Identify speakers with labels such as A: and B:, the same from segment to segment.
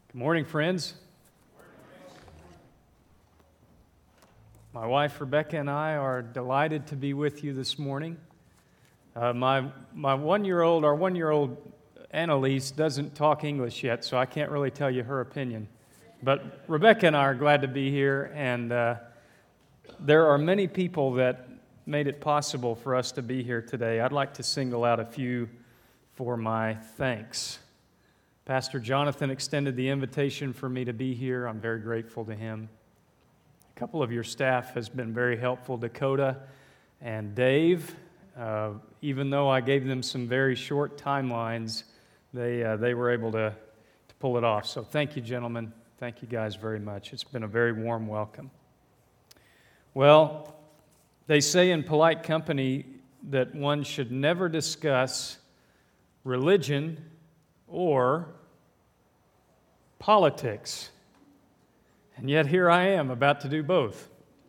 A: Good morning, friends. My wife Rebecca and I are delighted to be with you this morning. My one-year-old Annalise doesn't talk English yet, so I can't really tell you her opinion. But Rebecca and I are glad to be here, and there are many people that made it possible for us to be here today. I'd like to single out a few for my thanks. Pastor Jonathan extended the invitation for me to be here. I'm very grateful to him. A couple of your staff has been very helpful, Dakota and Dave. Even though I gave them some very short timelines, they were able to pull it off. So thank you, gentlemen. Thank you guys very much. It's been a very warm welcome. Well, they say in polite company that one should never discuss religion or politics. And yet here I am about to do both.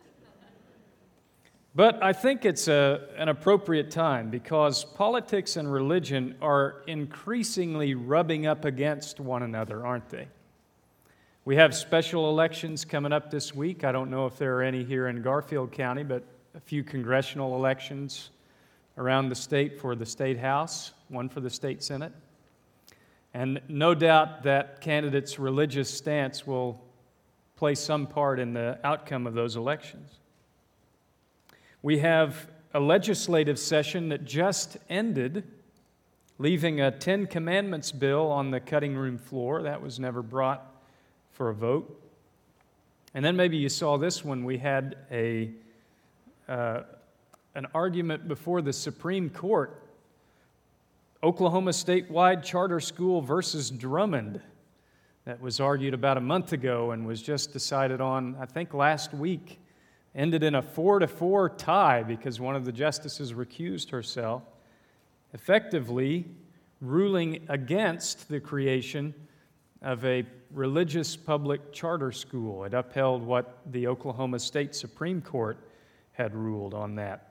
A: But I think it's an appropriate time because politics and religion are increasingly rubbing up against one another, aren't they? We have special elections coming up this week. I don't know if there are any here in Garfield County, but a few congressional elections around the state for the State House, one for the State Senate. And no doubt that candidates' religious stance will play some part in the outcome of those elections. We have a legislative session that just ended, leaving a Ten Commandments bill on the cutting room floor. That was never brought for a vote. And then maybe you saw this one. We had an argument before the Supreme Court. Oklahoma statewide charter school versus Drummond. That was argued about a month ago and was just decided on, I think, last week. Ended in a 4-4 tie because one of the justices recused herself, effectively ruling against the creation of a religious public charter school. It upheld what the Oklahoma State Supreme Court had ruled on that.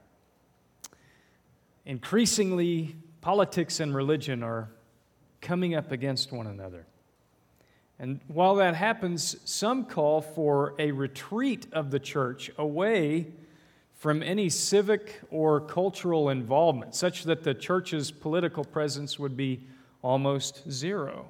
A: Increasingly, politics and religion are coming up against one another. And while that happens, some call for a retreat of the church away from any civic or cultural involvement, such that the church's political presence would be almost zero.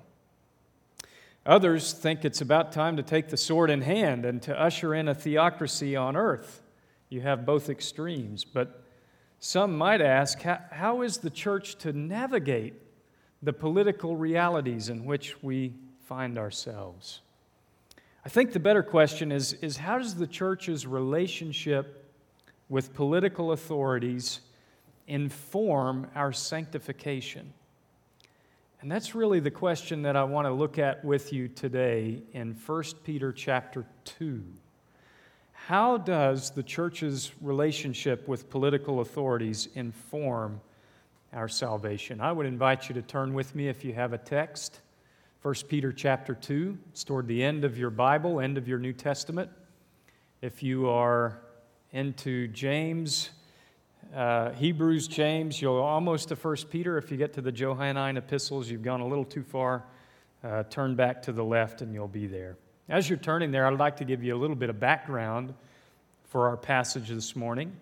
A: Others think it's about time to take the sword in hand and to usher in a theocracy on earth. You have both extremes, but some might ask, how is the church to navigate the political realities in which we find ourselves? I think the better question is how does the church's relationship with political authorities inform our sanctification? And that's really the question that I want to look at with you today in 1 Peter chapter 2. How does the church's relationship with political authorities inform our salvation? I would invite you to turn with me if you have a text. 1 Peter chapter 2. It's toward the end of your Bible, end of your New Testament. If you are into James, Hebrews, James, you're almost to 1 Peter. If you get to the Johannine epistles, you've gone a little too far. Turn back to the left and you'll be there. As you're turning there, I'd like to give you a little bit of background for our passage this morning.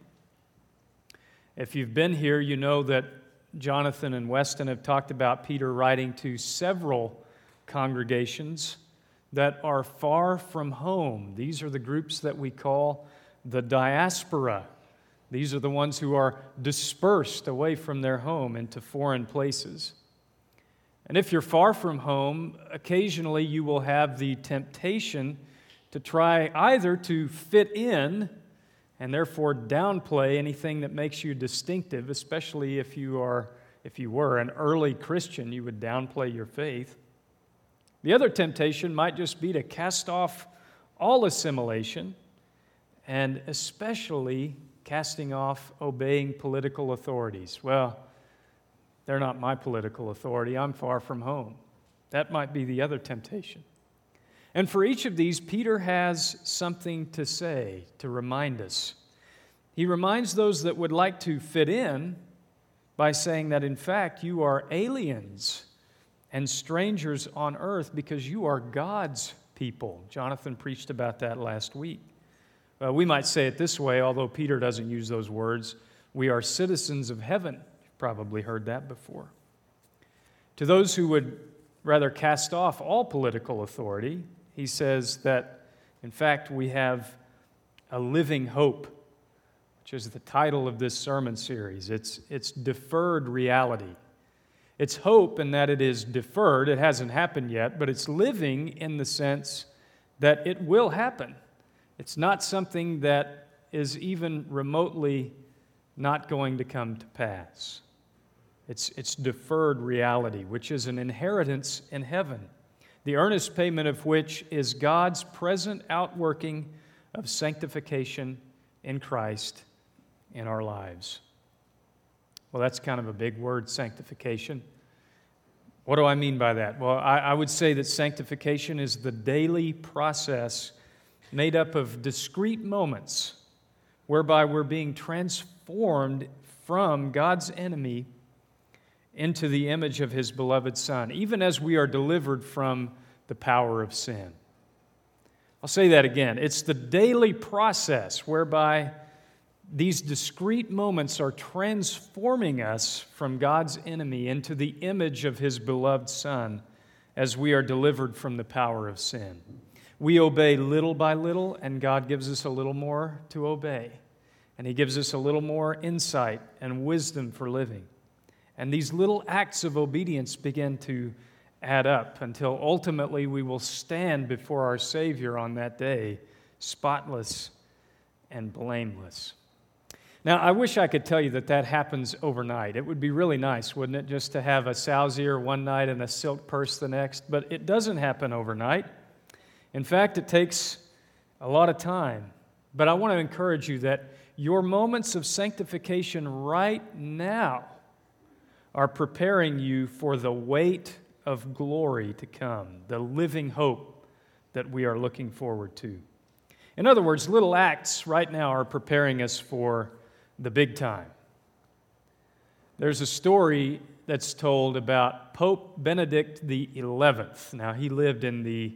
A: If you've been here, you know that Jonathan and Weston have talked about Peter writing to several congregations that are far from home. These are the groups that we call the diaspora. These are the ones who are dispersed away from their home into foreign places. And if you're far from home, occasionally you will have the temptation to try either to fit in and therefore downplay anything that makes you distinctive, especially if you were an early Christian, you would downplay your faith. The other temptation might just be to cast off all assimilation and especially casting off obeying political authorities. Well, they're not my political authority. I'm far from home. That might be the other temptation. And for each of these, Peter has something to say to remind us. He reminds those that would like to fit in by saying that, in fact, you are aliens and strangers on earth because you are God's people. Jonathan preached about that last week. We might say it this way, although Peter doesn't use those words. We are citizens of heaven. You've probably heard that before. To those who would rather cast off all political authority, he says that, in fact, we have a living hope, which is the title of this sermon series. It's deferred reality. It's hope in that it is deferred. It hasn't happened yet, but it's living in the sense that it will happen. It's not something that is even remotely not going to come to pass. It's deferred reality, which is an inheritance in heaven, the earnest payment of which is God's present outworking of sanctification in Christ in our lives. Well, that's kind of a big word, sanctification. What do I mean by that? Well, I would say that sanctification is the daily process made up of discrete moments whereby we're being transformed from God's enemy into the image of His beloved Son, even as we are delivered from the power of sin. I'll say that again. It's the daily process whereby these discrete moments are transforming us from God's enemy into the image of His beloved Son as we are delivered from the power of sin. We obey little by little, and God gives us a little more to obey. And He gives us a little more insight and wisdom for living. And these little acts of obedience begin to add up until ultimately we will stand before our Savior on that day, spotless and blameless. Now, I wish I could tell you that happens overnight. It would be really nice, wouldn't it, just to have a sow's ear one night and a silk purse the next? But it doesn't happen overnight. In fact, it takes a lot of time. But I want to encourage you that your moments of sanctification right now are preparing you for the weight of glory to come, the living hope that we are looking forward to. In other words, little acts right now are preparing us for the big time. There's a story that's told about Pope Benedict XI. Now, he lived in the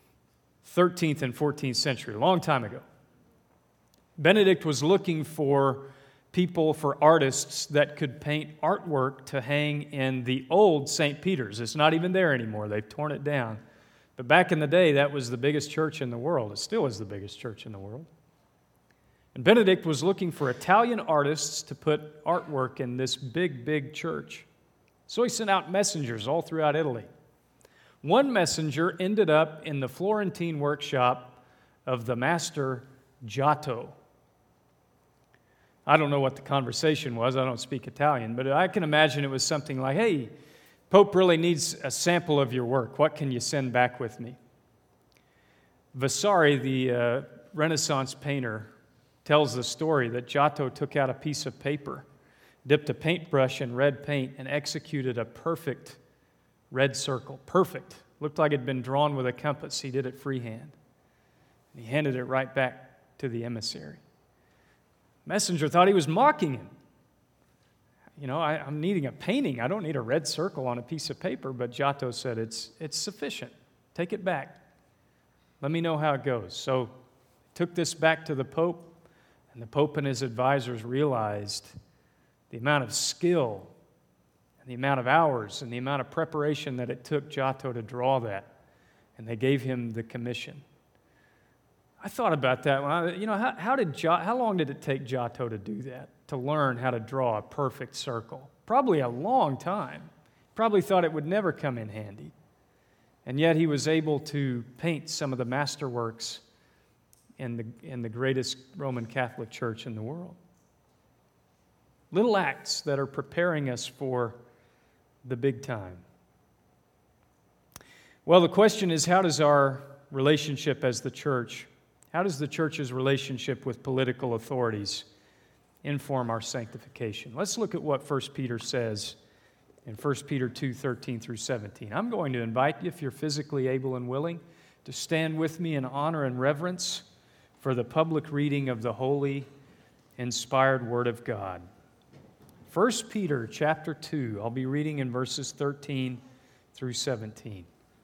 A: 13th and 14th century, a long time ago. Benedict was looking for people, for artists that could paint artwork to hang in the old St. Peter's. It's not even there anymore. They've torn it down. But back in the day, that was the biggest church in the world. It still is the biggest church in the world. And Benedict was looking for Italian artists to put artwork in this big, big church. So he sent out messengers all throughout Italy. One messenger ended up in the Florentine workshop of the master Giotto. I don't know what the conversation was. I don't speak Italian, but I can imagine it was something like, "Hey, Pope really needs a sample of your work. What can you send back with me?" Vasari, the Renaissance painter, tells the story that Giotto took out a piece of paper, dipped a paintbrush in red paint, and executed a perfect red circle. Perfect. Looked like it had been drawn with a compass. He did it freehand. And he handed it right back to the emissary. Messenger thought he was mocking him. You know, I'm needing a painting. I don't need a red circle on a piece of paper. But Giotto said, it's sufficient. Take it back. Let me know how it goes. So took this back to the Pope, and the Pope and his advisors realized the amount of skill and the amount of hours and the amount of preparation that it took Giotto to draw that. And they gave him the commission. I thought about that. How long did it take Giotto to do that, to learn how to draw a perfect circle? Probably a long time. Probably thought it would never come in handy. And yet he was able to paint some of the masterworks in the greatest Roman Catholic church in the world. Little acts that are preparing us for the big time. Well, the question is, how does our relationship as the church, how does the church's relationship with political authorities inform our sanctification? Let's look at what 1 Peter says in 1 Peter 2:13 through 17. I'm going to invite you, if you're physically able and willing, to stand with me in honor and reverence for the public reading of the holy, inspired Word of God. 1 Peter chapter 2, I'll be reading in verses 13 through 17. It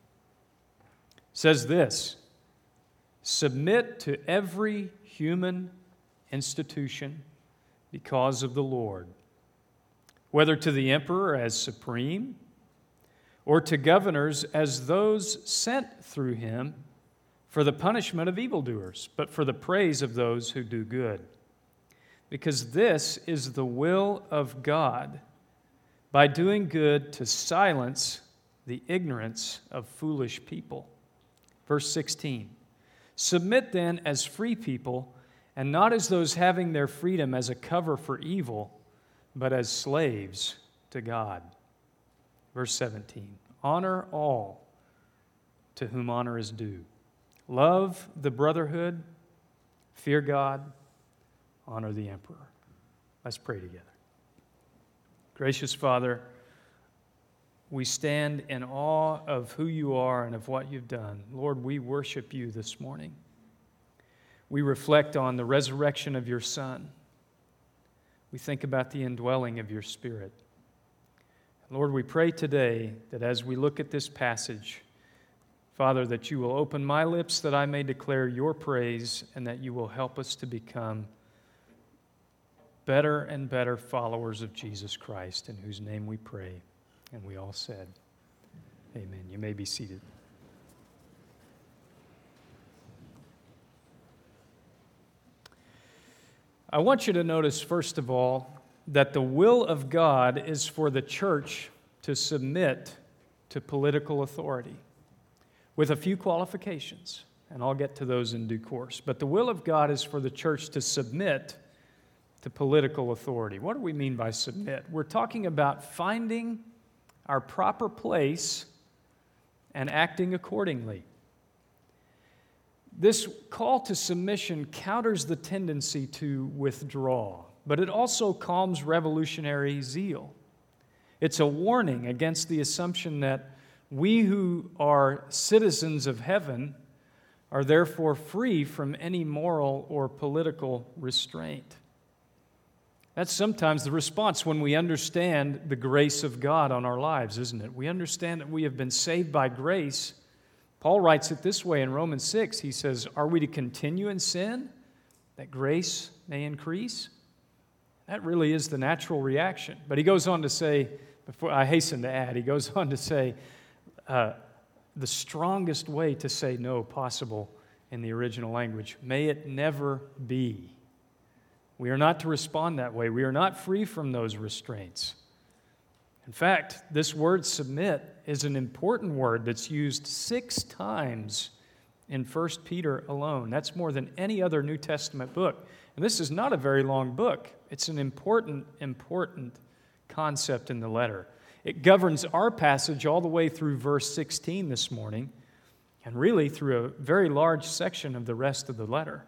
A: says this, "Submit to every human institution because of the Lord, whether to the emperor as supreme, or to governors as those sent through him for the punishment of evildoers, but for the praise of those who do good. Because this is the will of God, by doing good to silence the ignorance of foolish people." Verse 16, "Submit then as free people, and not as those having their freedom as a cover for evil, but as slaves to God." Verse 17, "Honor all to whom honor is due. Love the brotherhood, fear God, honor the emperor." Let's pray together. Gracious Father, we stand in awe of who you are and of what you've done. Lord, we worship you this morning. We reflect on the resurrection of your Son. We think about the indwelling of your Spirit. Lord, we pray today that as we look at this passage, Father, that you will open my lips that I may declare your praise, and that you will help us to become better and better followers of Jesus Christ, in whose name we pray. And we all said, amen. You may be seated. I want you to notice, first of all, that the will of God is for the church to submit to political authority, with a few qualifications, and I'll get to those in due course. But the will of God is for the church to submit to political authority. What do we mean by submit? We're talking about finding our proper place and acting accordingly. This call to submission counters the tendency to withdraw, but it also calms revolutionary zeal. It's a warning against the assumption that we who are citizens of heaven are therefore free from any moral or political restraint. That's sometimes the response when we understand the grace of God on our lives, isn't it? We understand that we have been saved by grace. Paul writes it this way in Romans 6. He says, "Are we to continue in sin that grace may increase?" That really is the natural reaction. But he goes on to say, before I hasten to add, he goes on to say, the strongest way to say no possible in the original language, may it never be. We are not to respond that way. We are not free from those restraints. In fact, this word submit is an important word that's used 6 times in 1 Peter alone. That's more than any other New Testament book. And this is not a very long book. It's an important concept in the letter. It governs our passage all the way through verse 16 this morning, and really through a very large section of the rest of the letter.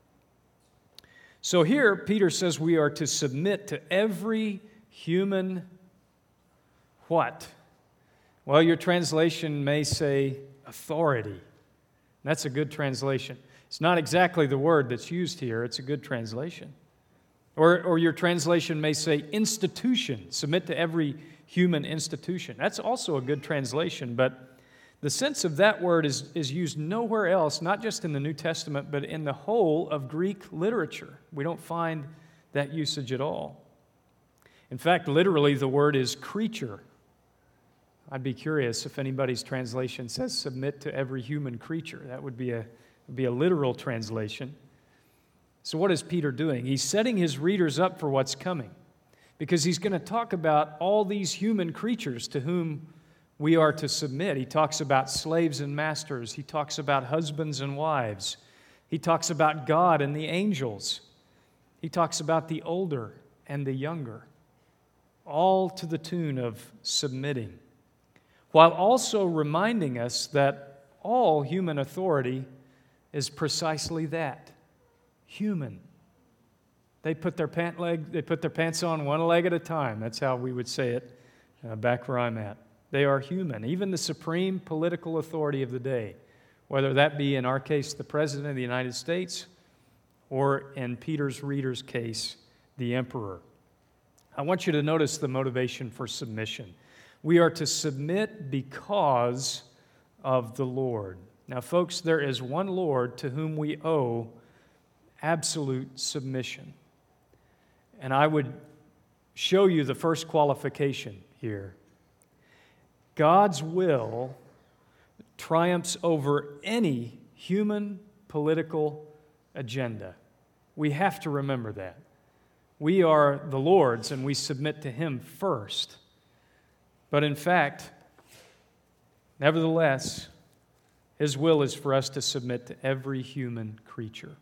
A: So here, Peter says we are to submit to every human what? Well, your translation may say authority. That's a good translation. It's not exactly the word that's used here. It's a good translation. Or your translation may say institution. Submit to every human institution. That's also a good translation, but the sense of that word is used nowhere else, not just in the New Testament, but in the whole of Greek literature. We don't find that usage at all. In fact, literally, the word is creature. I'd be curious if anybody's translation says submit to every human creature. That would be a literal translation. So what is Peter doing? He's setting his readers up for what's coming, because he's going to talk about all these human creatures to whom we are to submit. He talks about slaves and masters. He talks about husbands and wives. He talks about God and the angels. He talks about the older and the younger, all to the tune of submitting, while also reminding us that all human authority is precisely that, human. They put their pants on one leg at a time. That's how we would say it back where I'm at. They are human. Even the supreme political authority of the day, whether that be in our case the President of the United States, or in Peter's reader's case, the emperor. I want you to notice the motivation for submission. We are to submit because of the Lord. Now, folks, there is one Lord to whom we owe absolute submission. And I would show you the first qualification here. God's will triumphs over any human political agenda. We have to remember that. We are the Lord's and we submit to Him first. But in fact, nevertheless, His will is for us to submit to every human creature.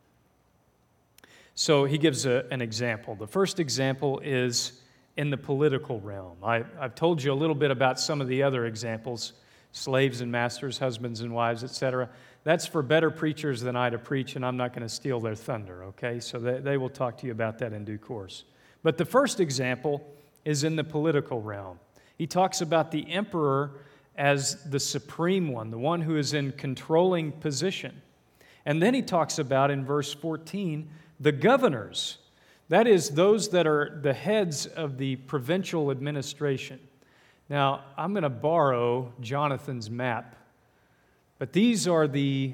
A: So he gives an example. The first example is in the political realm. I've told you a little bit about some of the other examples, slaves and masters, husbands and wives, etc. That's for better preachers than I to preach, and I'm not going to steal their thunder, okay? So they will talk to you about that in due course. But the first example is in the political realm. He talks about the emperor as the supreme one, the one who is in controlling position. And then he talks about, in verse 14, the governors. That is, those that are the heads of the provincial administration. Now, I'm going to borrow Jonathan's map, but these are the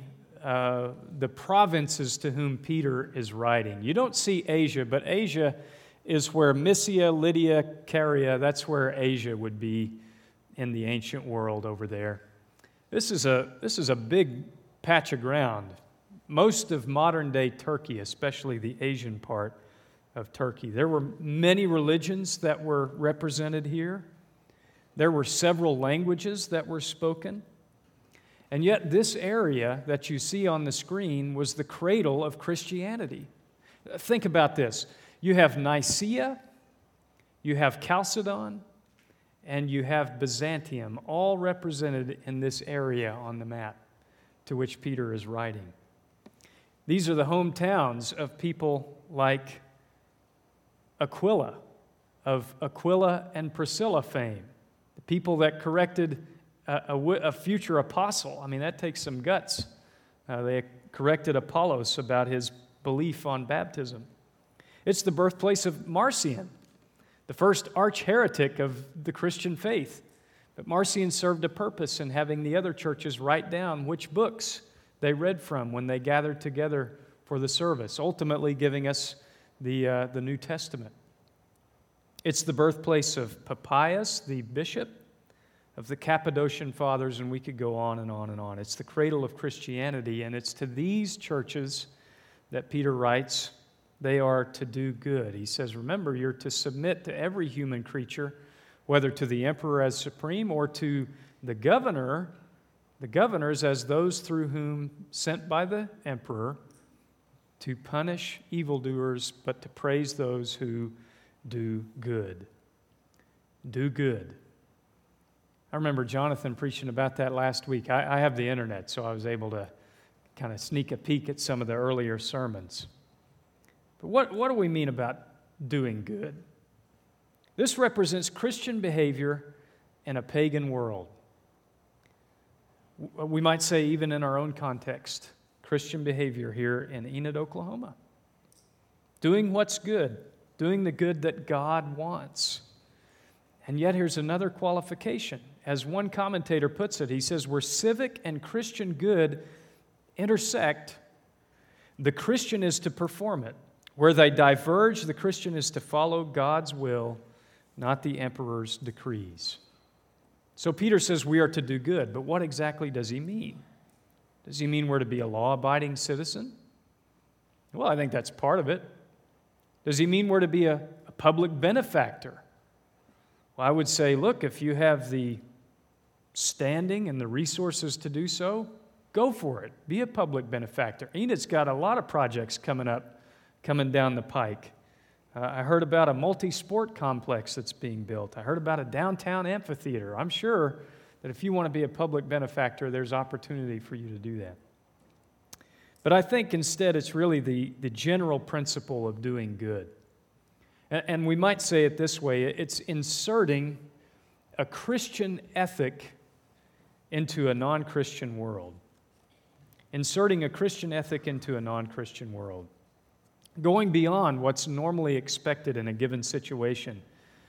A: provinces to whom Peter is writing. You don't see Asia, but Asia is where Mysia, Lydia, Caria, that's where Asia would be in the ancient world over there. This is a big patch of ground. Most of modern-day Turkey, especially the Asian part of Turkey. There were many religions that were represented here. There were several languages that were spoken. And yet this area that you see on the screen was the cradle of Christianity. Think about this. You have Nicaea, you have Chalcedon, and you have Byzantium, all represented in this area on the map to which Peter is writing. These are the hometowns of people like Aquila, of Aquila and Priscilla fame, the people that corrected a future apostle. I mean, that takes some guts. They corrected Apollos about his belief on baptism. It's the birthplace of Marcion, the first arch-heretic of the Christian faith. But Marcion served a purpose in having the other churches write down which books they read from when they gathered together for the service, ultimately giving us the New Testament. It's the birthplace of Papias, the bishop, of the Cappadocian Fathers, and we could go on and on and on. It's the cradle of Christianity, and it's to these churches that Peter writes, they are to do good. He says, remember, you're to submit to every human creature, whether to the emperor as supreme or to the governors as those through whom sent by the emperor to punish evildoers, but to praise those who do good. Do good. I remember Jonathan preaching about that last week. I have the internet, so I was able to kind of sneak a peek at some of the earlier sermons. But what do we mean about doing good? This represents Christian behavior in a pagan world. We might say even in our own context, Christian behavior here in Enid, Oklahoma. Doing what's good, doing the good that God wants. And yet here's another qualification. As one commentator puts it, he says, where civic and Christian good intersect, the Christian is to perform it. Where they diverge, the Christian is to follow God's will, not the emperor's decrees. So Peter says we are to do good, but what exactly does he mean? Does he mean we're to be a law-abiding citizen? Well, I think that's part of it. Does he mean we're to be a public benefactor? Well, I would say, look, if you have the standing and the resources to do so, go for it. Be a public benefactor. Enid's got a lot of projects coming down the pike. I heard about a multi-sport complex that's being built. I heard about a downtown amphitheater. I'm sure that if you want to be a public benefactor, there's opportunity for you to do that. But I think instead it's really the general principle of doing good. And we might say it this way, it's inserting a Christian ethic into a non-Christian world. Inserting a Christian ethic into a non-Christian world. Going beyond what's normally expected in a given situation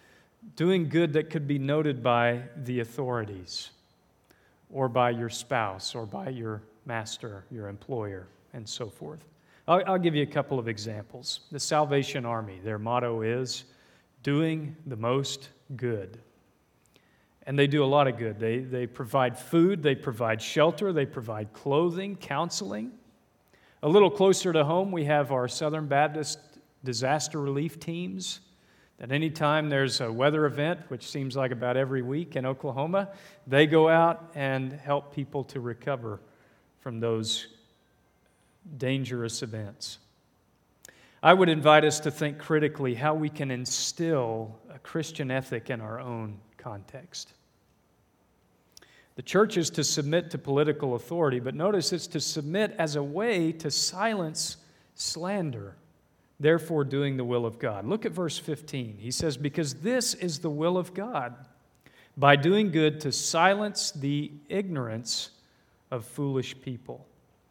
A: doing good that could be noted by the authorities, or by your spouse, or by your master, your employer, and so forth. I'll give you a couple of examples. The Salvation Army, their motto is doing the most good. And they do a lot of good. They provide food, they provide shelter, they provide clothing, counseling. A little closer to home, we have our Southern Baptist disaster relief teams. That anytime there's a weather event, which seems like about every week in Oklahoma, they go out and help people to recover from those dangerous events. I would invite us to think critically how we can instill a Christian ethic in our own context. The church is to submit to political authority, but notice it's to submit as a way to silence slander, therefore doing the will of God. Look at verse 15. He says, "Because this is the will of God, by doing good to silence the ignorance of foolish people."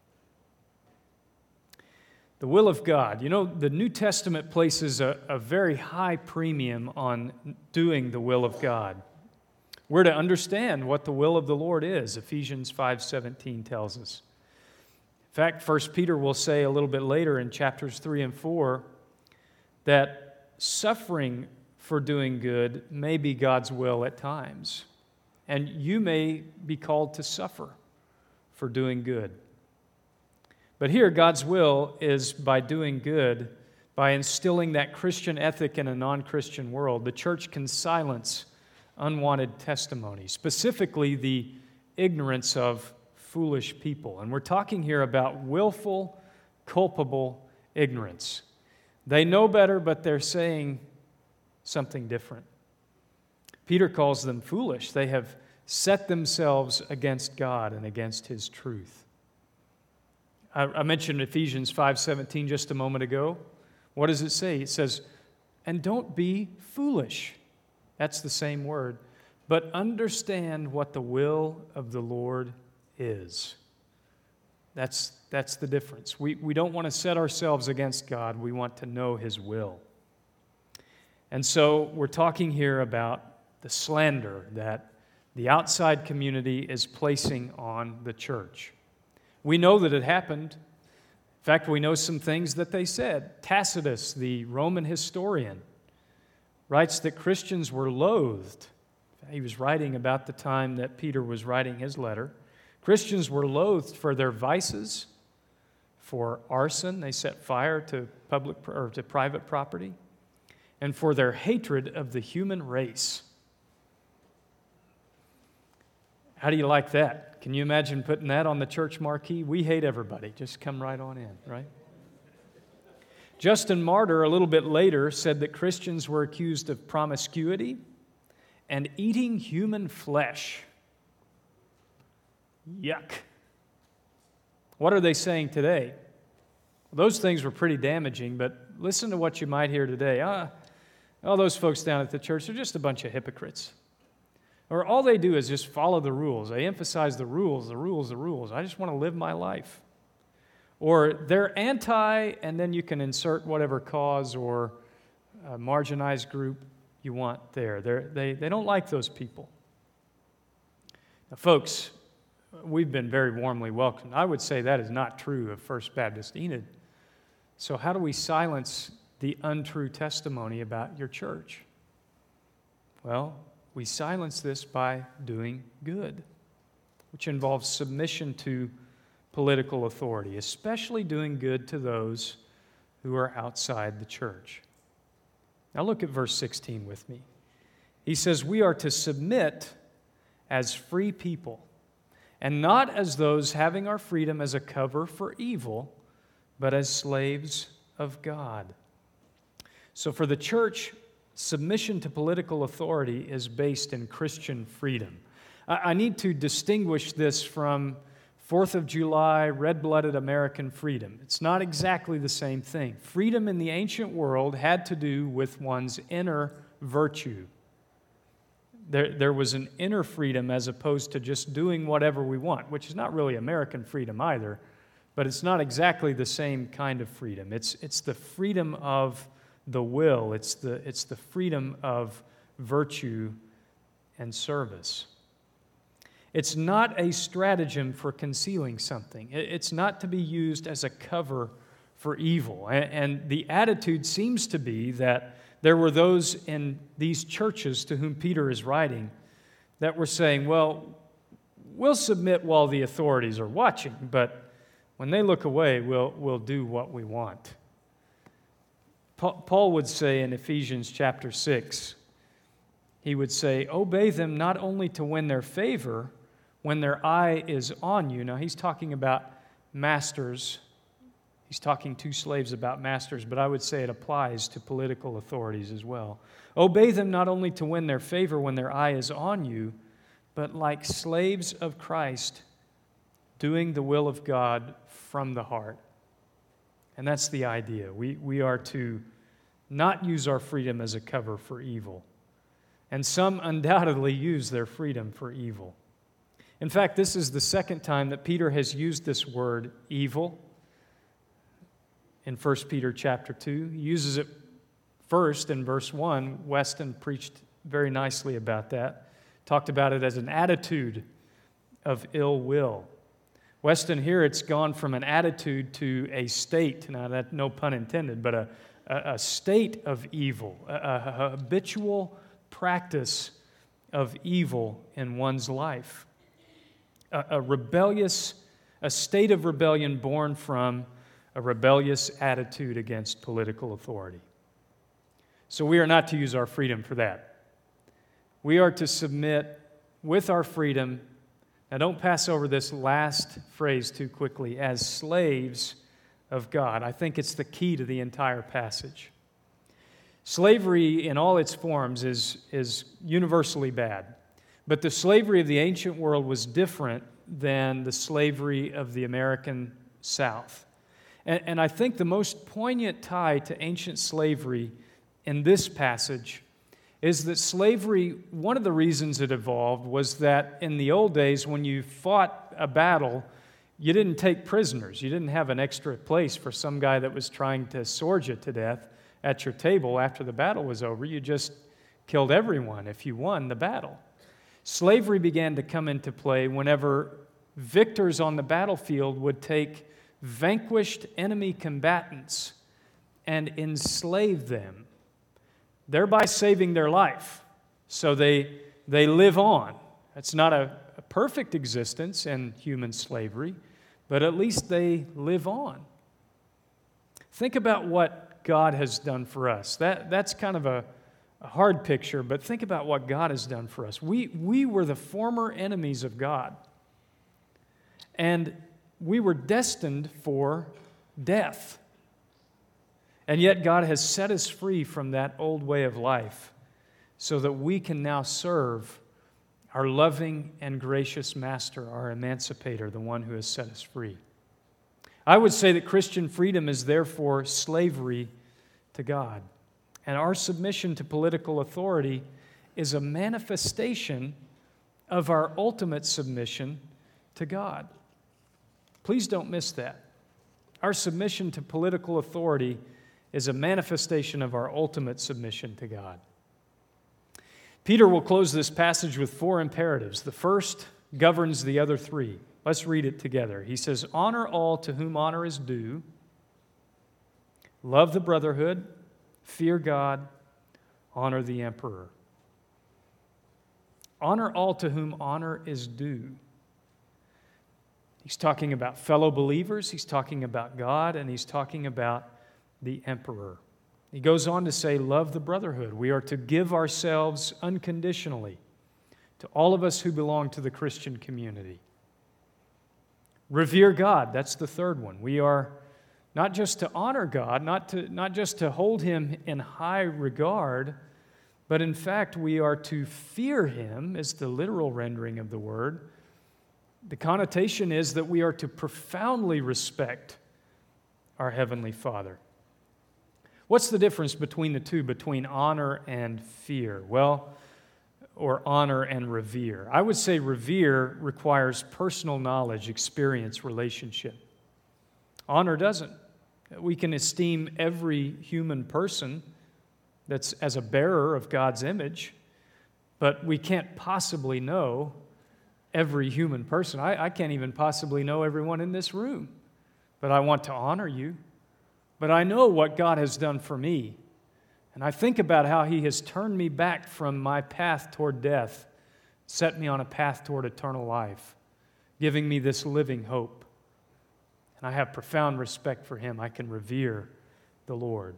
A: The will of God. You know, the New Testament places a very high premium on doing the will of God. We're to understand what the will of the Lord is, Ephesians 5:17 tells us. In fact, 1 Peter will say a little bit later in chapters 3 and 4 that suffering for doing good may be God's will at times, and you may be called to suffer for doing good. But here, God's will is by doing good, by instilling that Christian ethic in a non-Christian world, the church can silence unwanted testimony, specifically the ignorance of foolish people. And we're talking here about willful, culpable ignorance. They know better, but they're saying something different. Peter calls them foolish. They have set themselves against God and against His truth. I mentioned Ephesians 5:17 just a moment ago. What does it say? It says, "And don't be foolish." That's the same word. "But understand what the will of the Lord is." That's the difference. We don't want to set ourselves against God. We want to know His will. And so we're talking here about the slander that the outside community is placing on the church. We know that it happened. In fact, we know some things that they said. Tacitus, the Roman historian, writes that Christians were loathed. He was writing about the time that Peter was writing his letter. Christians were loathed for their vices, for arson. They set fire to public or to private property, and for their hatred of the human race. How do you like that? Can you imagine putting that on the church marquee? We hate everybody. Just come right on in, right? Justin Martyr, a little bit later, said that Christians were accused of promiscuity and eating human flesh. Yuck. What are they saying today? Well, those things were pretty damaging, but listen to what you might hear today. All those folks down at the church are just a bunch of hypocrites. Or all they do is just follow the rules. They emphasize the rules, the rules, the rules. I just want to live my life. Or they're anti, and then you can insert whatever cause or marginalized group you want there. They don't like those people. Now, folks, we've been very warmly welcomed. I would say that is not true of First Baptist Enid. So how do we silence the untrue testimony about your church? Well, we silence this by doing good, which involves submission to political authority, especially doing good to those who are outside the church. Now look at verse 16 with me. He says, "We are to submit as free people, and not as those having our freedom as a cover for evil, but as slaves of God." So for the church, submission to political authority is based in Christian freedom. I need to distinguish this from 4th of July, red-blooded American freedom. It's not exactly the same thing. Freedom in the ancient world had to do with one's inner virtue. There was an inner freedom as opposed to just doing whatever we want, which is not really American freedom either, but it's not exactly the same kind of freedom. It's the freedom of the will. It's the freedom of virtue, and service. It's not a stratagem for concealing something. It's not to be used as a cover for evil. And the attitude seems to be that there were those in these churches to whom Peter is writing that were saying, well, we'll submit while the authorities are watching, but when they look away, we'll do what we want. Paul would say in Ephesians chapter 6, he would say, obey them not only to win their favor when their eye is on you. Now, he's talking about masters. He's talking to slaves about masters, but I would say it applies to political authorities as well. Obey them not only to win their favor when their eye is on you, but like slaves of Christ, doing the will of God from the heart. And that's the idea. We are to not use our freedom as a cover for evil. And some undoubtedly use their freedom for evil. In fact, this is the second time that Peter has used this word, evil, in 1 Peter chapter 2. He uses it first in verse 1. Weston preached very nicely about that. Talked about it as an attitude of ill will. Weston, here it's gone from an attitude to a state. Now, that no pun intended, but a state of evil, a habitual practice of evil in one's life. A state of rebellion born from a rebellious attitude against political authority. So we are not to use our freedom for that. We are to submit with our freedom. Now don't pass over this last phrase too quickly, as slaves of God. I think it's the key to the entire passage. Slavery in all its forms is universally bad. But the slavery of the ancient world was different than the slavery of the American South. And I think the most poignant tie to ancient slavery in this passage is that slavery, one of the reasons it evolved was that in the old days when you fought a battle, you didn't take prisoners. You didn't have an extra place for some guy that was trying to sword you to death at your table after the battle was over. You just killed everyone if you won the battle. Slavery began to come into play whenever victors on the battlefield would take vanquished enemy combatants and enslave them, thereby saving their life. So they live on. It's not a perfect existence in human slavery, but at least they live on. Think about what God has done for us. That's kind of a hard picture, but think about what God has done for us. We were the former enemies of God, and we were destined for death. And yet God has set us free from that old way of life so that we can now serve our loving and gracious Master, our emancipator, the one who has set us free. I would say that Christian freedom is therefore slavery to God. And our submission to political authority is a manifestation of our ultimate submission to God. Please don't miss that. Our submission to political authority is a manifestation of our ultimate submission to God. Peter will close this passage with 4 imperatives. The first governs the other 3. Let's read it together. He says, honor all to whom honor is due, love the brotherhood, fear God, honor the emperor. Honor all to whom honor is due. He's talking about fellow believers, he's talking about God, and he's talking about the emperor. He goes on to say, love the brotherhood. We are to give ourselves unconditionally to all of us who belong to the Christian community. Revere God, that's the third one. We are not just to honor God, not just to hold Him in high regard, but in fact we are to fear Him, is the literal rendering of the word. The connotation is that we are to profoundly respect our Heavenly Father. What's the difference between the two, between honor and fear? Well, or honor and revere. I would say revere requires personal knowledge, experience, relationship. Honor doesn't. We can esteem every human person that's as a bearer of God's image, But we can't possibly know every human person. I can't even possibly know everyone in this room. But I want to honor you. But I know what God has done for me. And I think about how He has turned me back from my path toward death, set me on a path toward eternal life, giving me this living hope. And I have profound respect for Him. I can revere the Lord.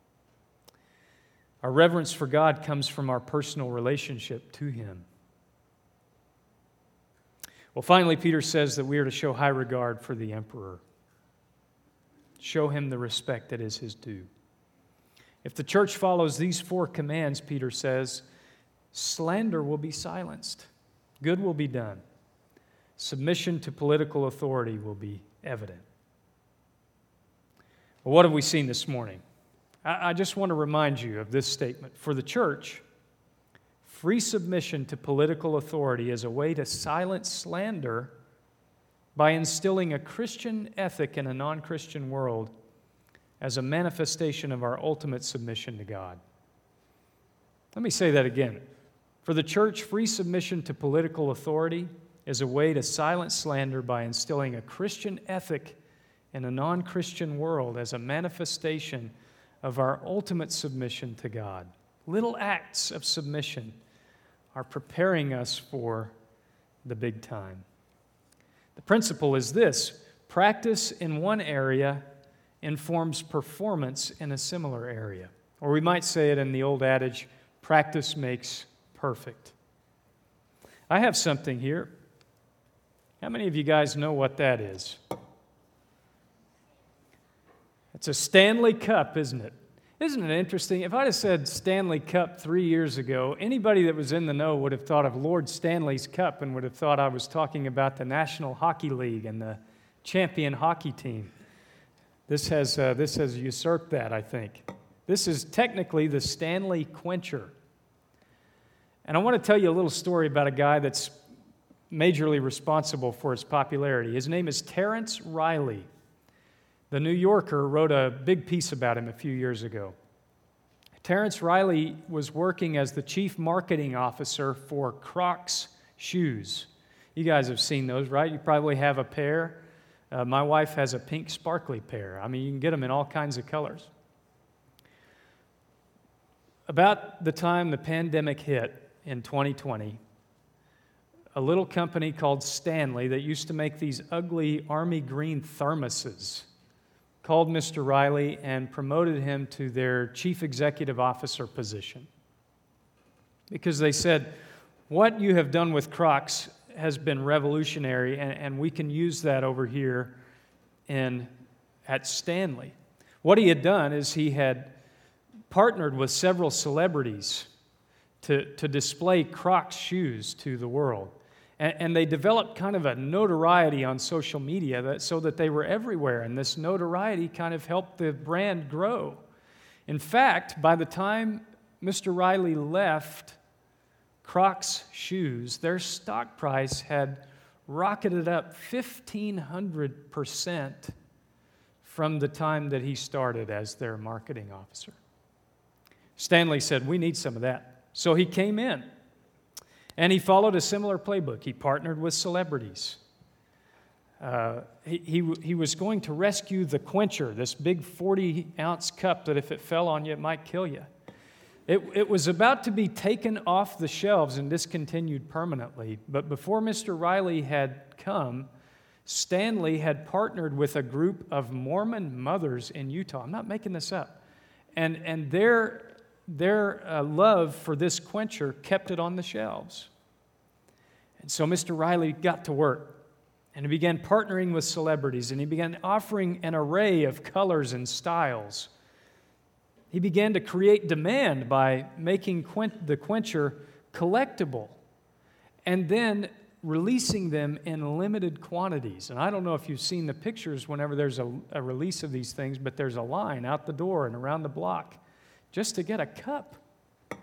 A: Our reverence for God comes from our personal relationship to Him. Well, finally, Peter says that we are to show high regard for the emperor. Show him the respect that is his due. If the church follows these 4 commands, Peter says, slander will be silenced. Good will be done. Submission to political authority will be evident. Well, what have we seen this morning? I just want to remind you of this statement. For the church, free submission to political authority is a way to silence slander by instilling a Christian ethic in a non-Christian world as a manifestation of our ultimate submission to God. Let me say that again. For the church, free submission to political authority is a way to silence slander by instilling a Christian ethic in a non-Christian world as a manifestation of our ultimate submission to God. Little acts of submission are preparing us for the big time. The principle is this: practice in one area informs performance in a similar area. Or we might say it in the old adage, practice makes perfect. I have something here. How many of you guys know what that is? It's a Stanley Cup, isn't it? Isn't it interesting? If I'd have said Stanley Cup 3 years ago, anybody that was in the know would have thought of Lord Stanley's Cup and would have thought I was talking about the National Hockey League and the champion hockey team. This has usurped that, I think. This is technically the Stanley Quencher. And I want to tell you a little story about a guy that's majorly responsible for his popularity. His name is Terrence Riley. The New Yorker wrote a big piece about him a few years ago. Terrence Riley was working as the chief marketing officer for Crocs shoes. You guys have seen those, right? You probably have a pair. My wife has a pink sparkly pair. I mean, you can get them in all kinds of colors. About the time the pandemic hit in 2020, a little company called Stanley that used to make these ugly army green thermoses called Mr. Riley and promoted him to their chief executive officer position. Because they said, what you have done with Crocs has been revolutionary, and we can use that over here at Stanley. What he had done is he had partnered with several celebrities to display Crocs shoes to the world. And they developed kind of a notoriety on social media so that they were everywhere, and this notoriety kind of helped the brand grow. In fact, by the time Mr. Riley left Crocs shoes, their stock price had rocketed up 1,500% from the time that he started as their marketing officer. Stanley said, we need some of that. So he came in. And he followed a similar playbook. He partnered with celebrities. He was going to rescue the Quencher, this big 40-ounce cup that if it fell on you, it might kill you. It was about to be taken off the shelves and discontinued permanently. But before Mr. Riley had come, Stanley had partnered with a group of Mormon mothers in Utah. I'm not making this up. And their love for this Quencher kept it on the shelves. And so Mr. Riley got to work, and he began partnering with celebrities, and he began offering an array of colors and styles. He began to create demand by making the Quencher collectible and then releasing them in limited quantities. And I don't know if you've seen the pictures whenever there's a release of these things, but there's a line out the door and around the block just to get a cup. In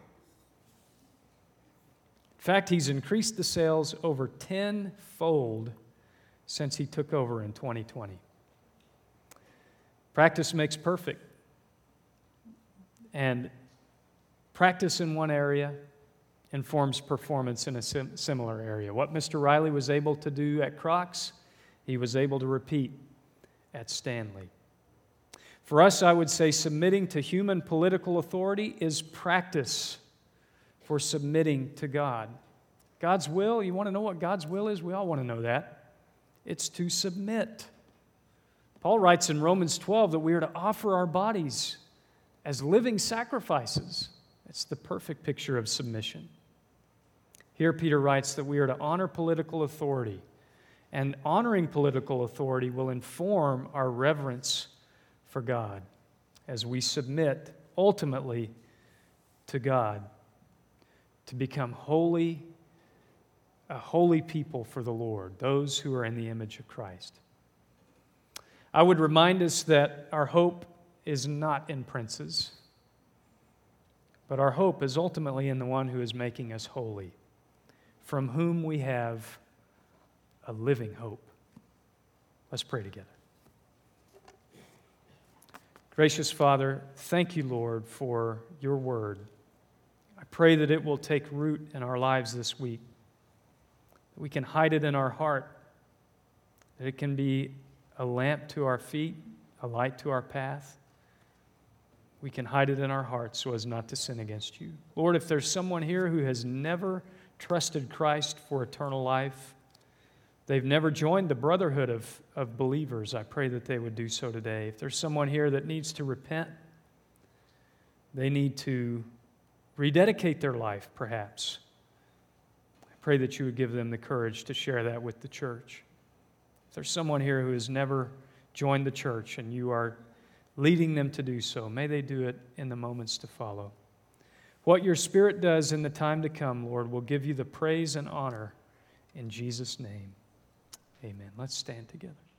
A: fact, he's increased the sales over 10-fold since he took over in 2020. Practice makes perfect. And practice in one area informs performance in a similar area. What Mr. Riley was able to do at Crocs, he was able to repeat at Stanley. For us, I would say submitting to human political authority is practice for submitting to God. God's will, you want to know what God's will is? We all want to know that. It's to submit. Paul writes in Romans 12 that we are to offer our bodies as living sacrifices. It's the perfect picture of submission. Here Peter writes that we are to honor political authority, and honoring political authority will inform our reverence for God as we submit ultimately to God to become holy, a holy people for the Lord, those who are in the image of Christ. I would remind us that our hope is not in princes, but our hope is ultimately in the one who is making us holy, from whom we have a living hope. Let's pray together. Gracious Father, thank you, Lord, for your word. I pray that it will take root in our lives this week, that we can hide it in our heart, that it can be a lamp to our feet, a light to our path. We can hide it in our hearts so as not to sin against you. Lord, if there's someone here who has never trusted Christ for eternal life, they've never joined the brotherhood of believers, I pray that they would do so today. If there's someone here that needs to repent, they need to rededicate their life, perhaps. I pray that you would give them the courage to share that with the church. If there's someone here who has never joined the church and you are leading them to do so, may they do it in the moments to follow. What your Spirit does in the time to come, Lord, will give you the praise and honor in Jesus' name. Amen. Let's stand together.